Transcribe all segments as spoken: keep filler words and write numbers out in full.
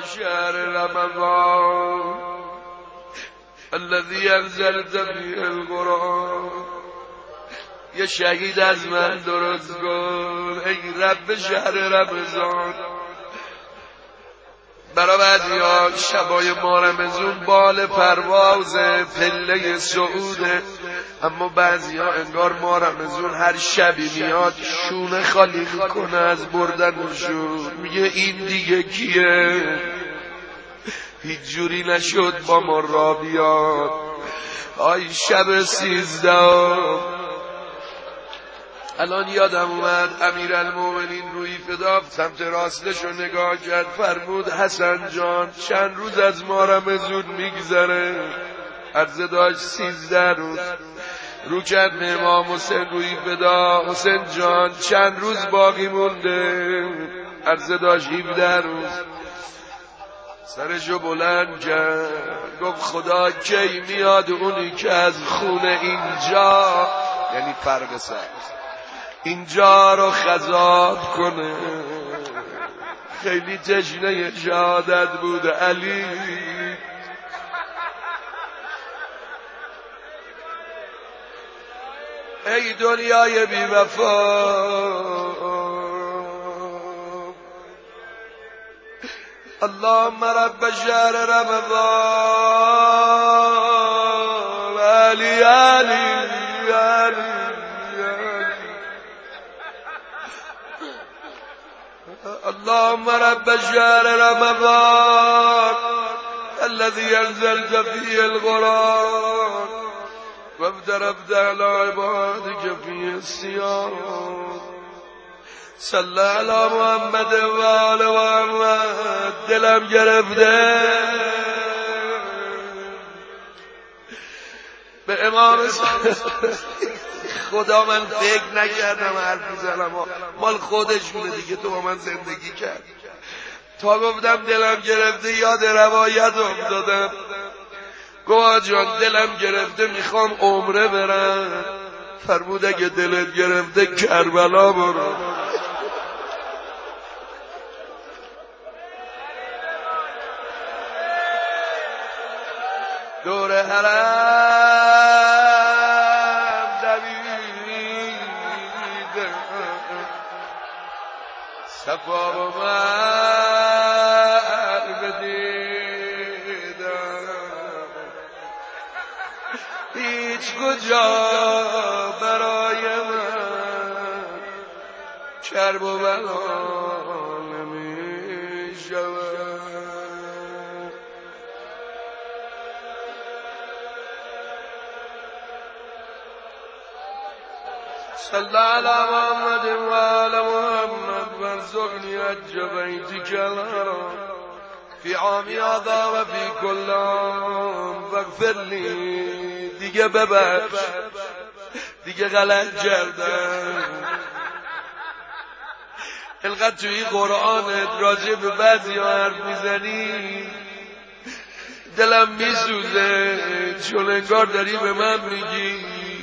شهر رمضان الذي انزلت فيه القرآن. یه شهید از من درست کن ای رب شهر رمضان. برای بعضی‌ها شبای ماه رمضان بال پرواز پله صعوده، اما بعضی‌ها انگار ماه رمضان هر شبی میاد شونه خالی میکنه از بردنشون. میگه این دیگه کیه؟ هیچ جوری نشد با ما را بیاد. آی شب سیزده الان یادم اومد امیرالمومنین روی فدا سمت راستش رو نگاه کرد، فرمود حسن جان چند روز از ما رمضان میگذره؟ عرضه داشت سیزده روز. رو کرد به امام حسین روی فدا، حسین جان چند روز باقی مونده؟ عرضه داشت هفده روز. سرشو بلند کرد گفت خدا کی میاد اونی که از خونه اینجا، یعنی فرق سر اینجا رو خضاب کنه. خیلی تشنه شهادت بود علی. ای دنیای بی وفا، اللهم رب شهر رمضان علی علی علی اللهم رب شهر رمضان الذي انزلت فيه القرآن وابتربت على عبادك فيه الصيام. صلی علی محمد و آل محمد. دلم گرفته به امام خدا. من فکر نکردم حرف میزنم، مال خودشونه دیگه، تو با من زندگی کرد. تا گفتم دلم گرفته یاد روایت افتادم. گوه جان دلم گرفته میخوام عمره برم. فرمود اگه دلت گرفته کربلا برو. دور حرم دویدم صفا و مروه دیدم، هیچ کجا برای من کرب و بلا نمی شود. صلی علی محمد و آل محمد وارزقنی حج بیتک الحرام فی عامی هذا و فی کل عام واغفر لی. دیگه ببخش، دیگه غلط کردم. اینقدر توی قرآنت راجع به بعضی ها حرف میزنی دلم میسوزه، چون انگار داری به من میگی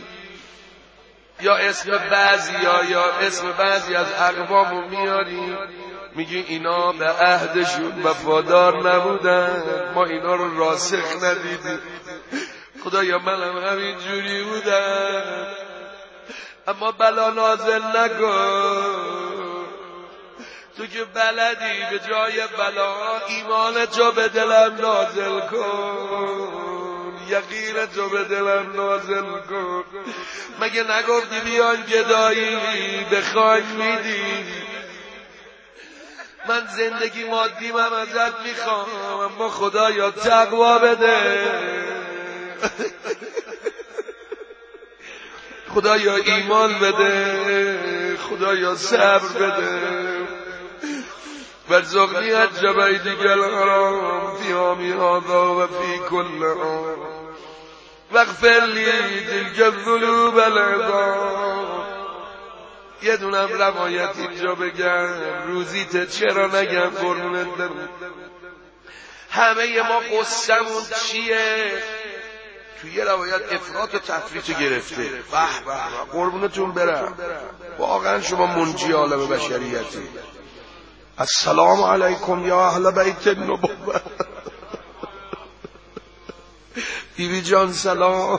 یا اسم بعضی ها یا اسم بعضی از اقوامو میاری، میگی اینا به عهدشون وفادار نبودن، ما اینا رو راسخ ندیدیم. خدایا منم همین جوری بودم، اما بلا نازل نکن. تو که بلدی به جای بلا ایمان تو به دلم نازل کن، یقین تو به دلم نازل کن. مگه نگفتی بیان گدایی بخواین میدی؟ من زندگی مادیم هم ازت میخوام، اما خدایا تقوا بده، خدایا ایمان بده، خدایا صبر بده. وارزقنی حج بیتک الحرام فی عامی هذا و فی کل عام واغفر لی تلک الذنوب العظام. یه دونم روایت اینجا بگم، روزیت چرا نگم قربونت برم. همه ما قصمون چیه؟ توی یه روایت افراط و تفریط گرفته. به به قربونتون برم، واقعا شما منجی عالم بشریتی. السلام علیکم یا اهل بیت النبوه. بیبی جان سلام.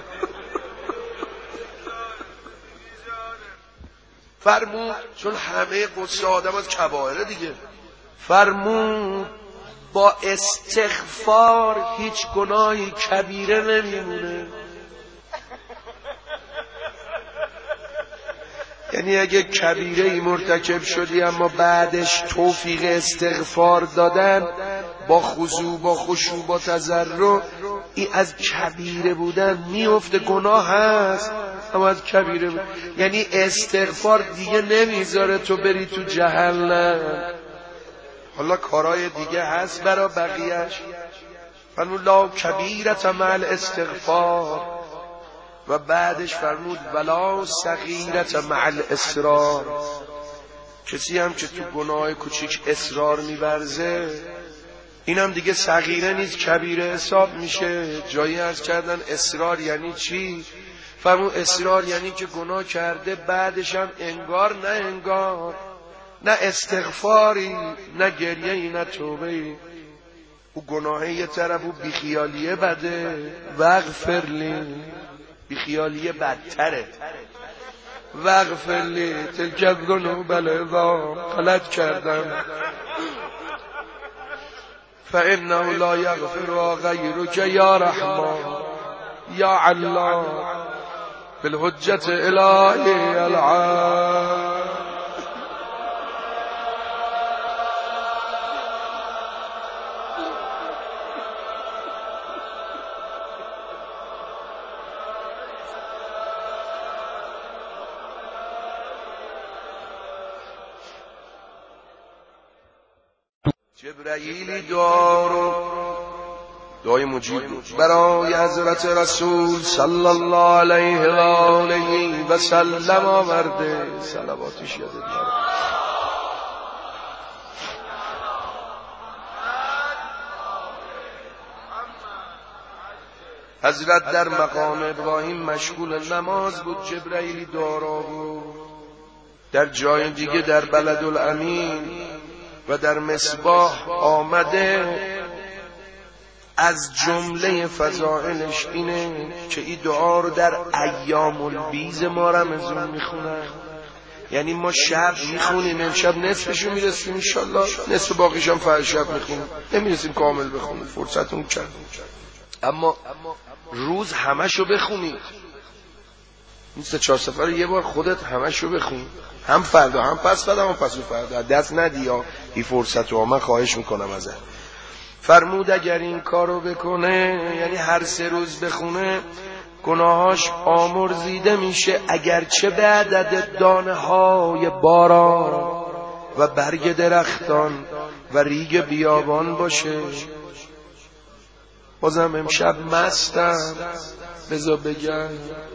فرمود چون همه قصه آدم از کبائره دیگه، فرمود با استغفار هیچ گناهی کبیره نمیمونه. یعنی اگه کبیره ای مرتکب شدی اما بعدش توفیق استغفار دادن با خضوع با خشوع با تضرع، این از کبیره بودن میفته. گناه هست اما از کبیره بود. یعنی استغفار دیگه نمیذاره تو بری تو جهنم. حالا کارهای دیگه هست برا بقیهش. فرمود لا کبیرت مع الاستغفار، و بعدش فرمود ولا صغیرت مع الاصرار. کسی هم که تو گناه کوچیک اصرار می‌ورزه این هم دیگه صغیره نیست، کبیره حساب میشه. جایی عرض کردن اصرار یعنی چی؟ فرمود اصرار یعنی که گناه کرده بعدش هم انگار نه انگار، نه استغفاری نه گریه‌ای نه توبه‌ای. او گناهه یه طرف، او بیخیالیه بده. وغفرلی، بیخیالیه بدتره. وغفرلی تلک الذنوب العظام، غلط کردم. فانه لا یغفر غیرک یا رحمان یا علام بالحجة الهی العام. جبرئیلی دعا رو دعای مجیب برای حضرت رسول صلی الله علیه و آله و سلم آورده. صلواتش یاد داره. حضرت در مقام ابراهیم مشغول نماز بود، جبرئیلی دعا بود. در جای دیگه در بلدالامین و در مصباح آمده. از جمله فضائلش اینه که این دعا رو در ایام البیض ما رمضان میخونن. یعنی ما شب میخونیم، امشب نصفشو میرسیم انشالله، نصف باقیش هم فردا شب میخونیم، نمیرسیم کامل بخونیم، فرصتون کم. اما روز همشو بخونید، این سه چهار سفر یه بار خودت همشو بخون، هم فردا هم پس فردا هم پس فردا، دست ندی یا این فرصت رو. من خواهش میکنم ازت. فرمود اگر این کارو بکنه، یعنی هر سه روز بخونه، گناهاش آمرزیده میشه، اگرچه به عدد دانه های باران و برگ درختان و ریگ بیابان باشه. بازم امشب مستم، بذار بگم.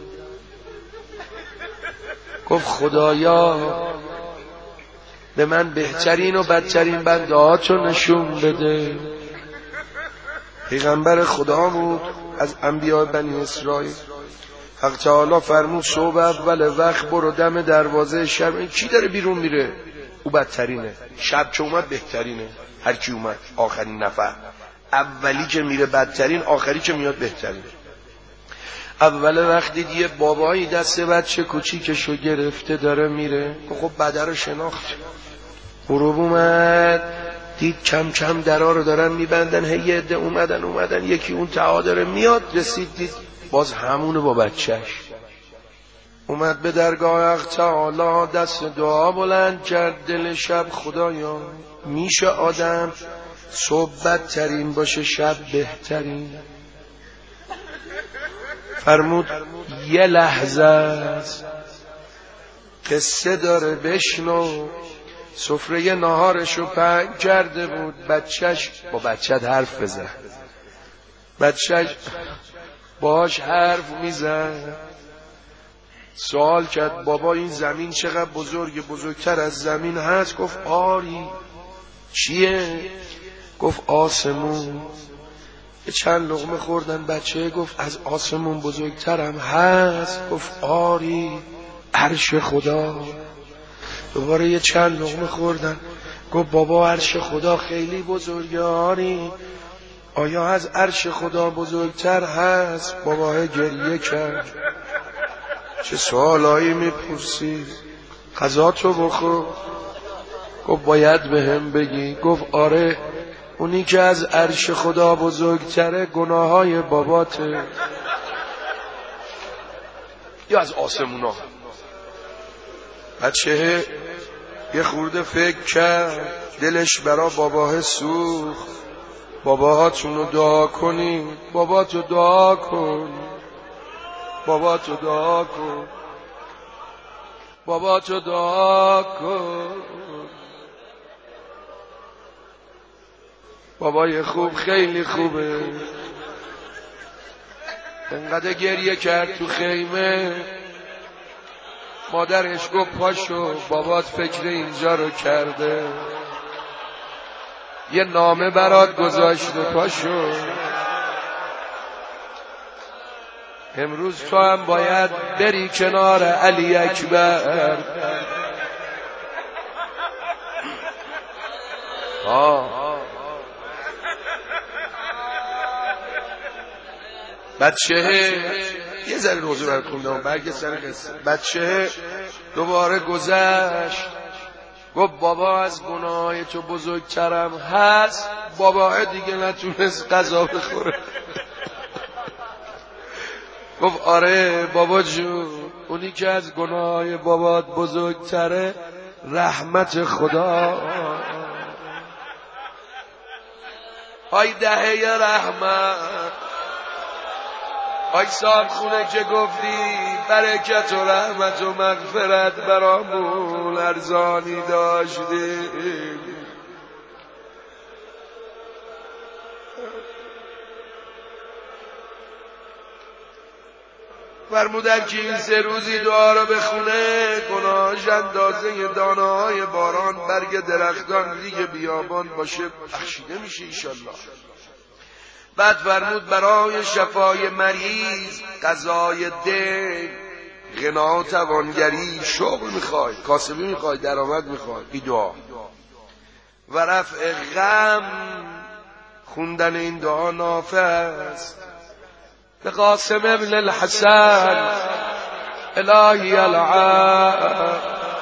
گفت خدایا به من بهترین و بدترین بندهاتو نشون بده. پیغمبر خدا بود از انبیاء بنی اسرائیل. حق تعالی فرمود صبح اول وقت برو دم دروازه شب. این کی داره بیرون میره؟ او بدترینه. شب که اومد بهترینه. هر کی اومد آخرین نفر. اولی که میره بدترین، آخری که میاد بهترین. اول وقت دید یه بابایی دست بچه کوچیکشو گرفته داره میره. خب بده رو شناخت. غروب اومد دید کم کم درا رو دارن میبندن. هی یه عده اومدن اومدن یکی اون تعا داره میاد. رسید دید باز همونه با بچهش. اومد به درگاه حق تعالی، دست دعا بلند کرد. دل شب خدایا میشه آدم صبح بدترین باشه شب بهترین؟ فرمود یه لحظه است، قصه داره بشنو. سفره ناهارشو پهن کرده بود. بچهش با بچه‌ت حرف بزن. بچهش باش حرف میزن. سوال کرد بابا این زمین چقدر بزرگه؟ بزرگتر از زمین هست؟ گفت آری. چیه؟ گفت آسمون. یه چند لقمه خوردن. بچه گفت از آسمون بزرگترم هست؟ گفت آری، عرش خدا. دوباره یه چند لقمه خوردن. گفت بابا عرش خدا خیلی بزرگانی، آیا از عرش خدا بزرگتر هست؟ بابا گریه کرد. چه سوالایی میپرسی؟ غذا تو بخور. گفت باید به هم بگی. گفت آره، اونی که از عرش خدا بزرگتره گناههای باباته یا از آسمونا. بچه یه خورده فکر کرد، دلش برا باباه سوخت. باباهاتونو دعا کنین، بابا تو دعا کن، بابا تو دعا کن، بابا تو دعا کن. بابای خوب خیلی خوبه. انقدر گریه کرد تو خیمه، مادرش گفت پاشو، بابات فکر اینجا رو کرده، یه نامه برات گذاشته، پاشو امروز تو هم باید بری کنار علی اکبر. آه بچه یه ذره روزه برات خوندم، برگه سر قصه. بچه دوباره گذشت، گفت بابا از گناهای تو بزرگترم هست. بابا دیگه نتونست غذا بخوره. گفت آره بابا جون، اونی که از گناهای بابات بزرگتره رحمت خدا. آی دهه رحمت، آی صاحب خونه که گفتی برکت و رحمت و مغفرت برامون ارزانی داشتی. فرمودن که این سه روزی دعا رو بخونه گناهاش اندازه دانه های باران، برگ درختان ریگ بیابان باشه، بخشیده میشه ایشالله. بعد فرمود برای شفای مریض، قضای دین، غنا توانگری، شغل میخوای، کاسبی میخوای، درآمد میخوای، این دعا. و رفع غم، خوندن این دعا نافع است. به قاسم ابن الحسن الهی العام،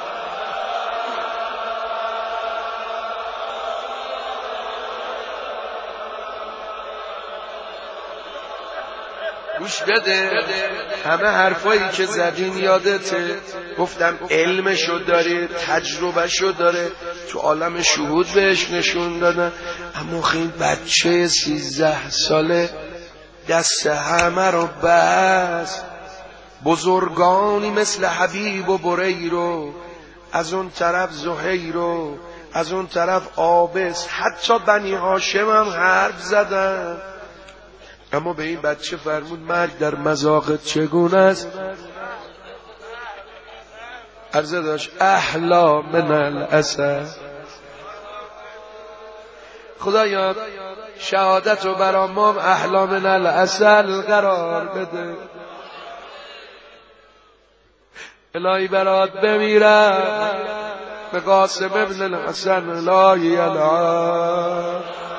گوش بده، همه حرفایی که زدین یادته، گفتم علمشو داره، تجربهشو داره، تو عالم شهود بهش نشون دادن. اما خیلی بچه سیزده ساله دست همه رو بست. بزرگانی مثل حبیب و بریرو، از اون طرف زهیرو، از اون طرف آبس، حتی بنی هاشم هم حرف زدن. اما به این بچه فرمود مرگ در مذاقت چگونه است؟ عرضه داشت احلا من الاسد. خدایا شهادت رو برا ما احلا من الاسد قرار بده. الهی برات بمیرم، به قاسم ابن الحسن الهی العام.